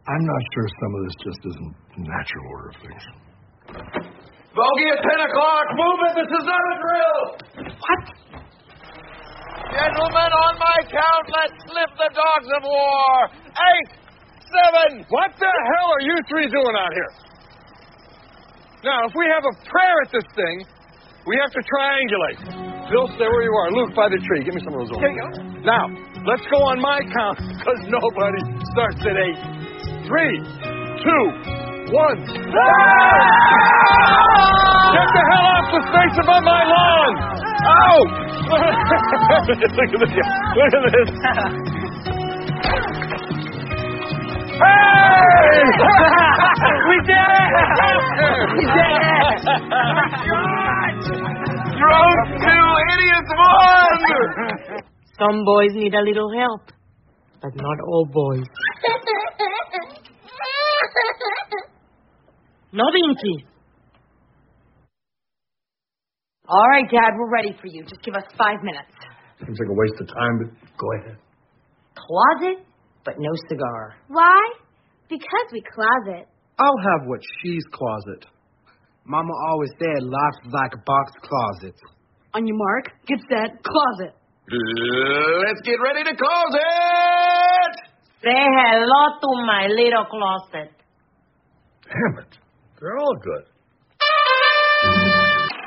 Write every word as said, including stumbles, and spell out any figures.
I'm not sure some of this just isn't natural order of things. Bogey at ten o'clock. Move it. This is not a drill. What? Gentlemen, on my count, let's lift the dogs of war. Eight, seven. What the hell are you three doing out here? Now, if we have a prayer at this thing, we have to triangulate. Bill, stay where you are. Luke, by the tree. Give me some of those over. Here you go. Now, let's go on my count, because nobody starts at eight. Three, two, one. Get the hell off the space above my lawn! Ow! Look at this. Look at this. Hey! We did it! We did it! Drunk two, idiots one! Some boys need a little help, but not all boys. No, Vinky. All right, Dad, we're ready for you. Just give us five minutes. Seems like a waste of time, but go ahead. Closet, but no cigar. Why? Because we closet. I'll have what she's closet. Mama always said life is like a box closet. On your mark, get set, closet. Let's get ready to close it! Say hello to my little closet. Damn it. They're all good.